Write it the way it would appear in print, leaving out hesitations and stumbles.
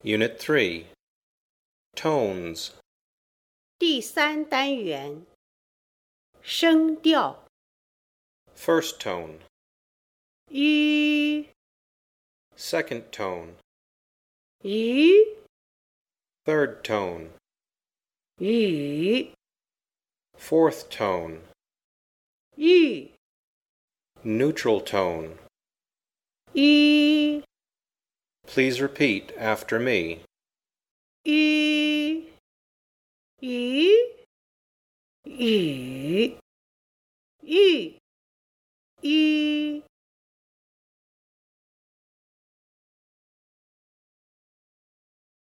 Unit 3. Tones. 第三单元声调 First tone. 吁 Second tone. 吁 Third tone. 雨 Fourth tone. 玉 Neutral tone. 吁 Please repeat after me. 吁雨雨玉吁